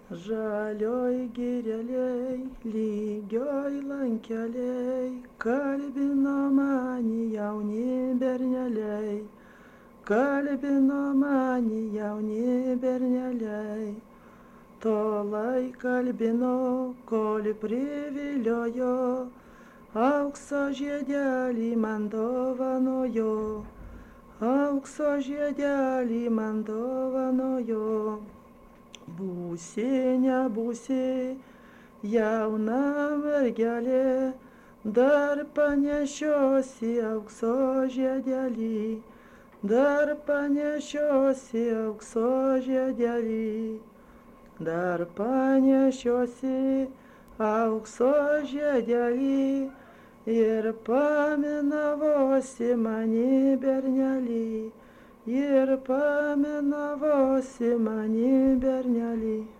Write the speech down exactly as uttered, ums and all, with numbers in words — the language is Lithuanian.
Žalioj gireliai, lygioj lankeliai, kalbino mani jauni berneliai, kalbino mani jauni berneliai. Tolai kalbino, kol priviliojo, aukso žiedelį man dovanojo, aukso žiedelį man dovanojo. Būsi, nebūsi, jauna mergelė, dar panešiosi aukso žiedelį, dar panešiosi aukso žiedelį, dar panešiosi aukso žiedelį ir paminavosi mani bernelį. Ir paminavosi mani bernelį.